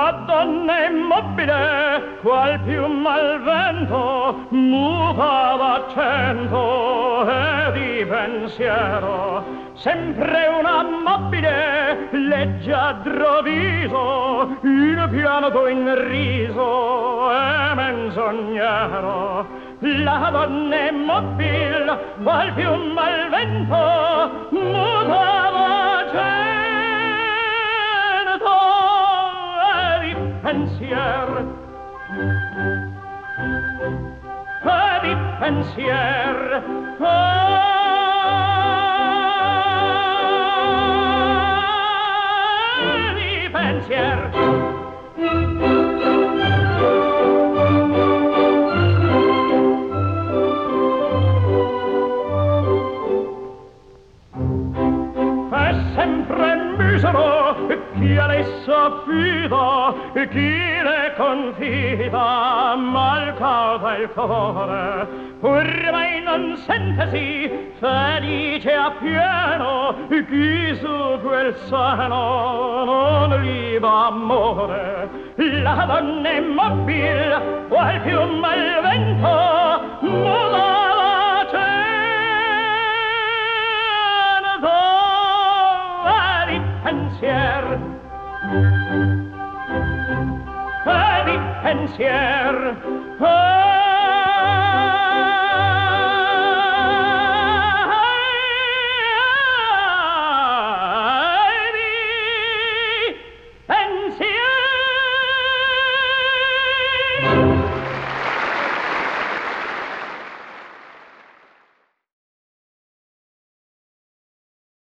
La donna immobile, qual più al vento, muta d'accento e di pensiero. Sempre una mobile, leggiadro viso, in pianto in riso e menzognero. La donna immobile, qual più al vento, muta d'accento pensier di pensier di pensier è sempre misero chi a lei s'affida, chi le confida, mal causa il cuore, pur mai non sentesi felice appieno, chi su quel seno non gli va amore. La donna immobile, qual più al vento, muta l'accento di pensier di pensier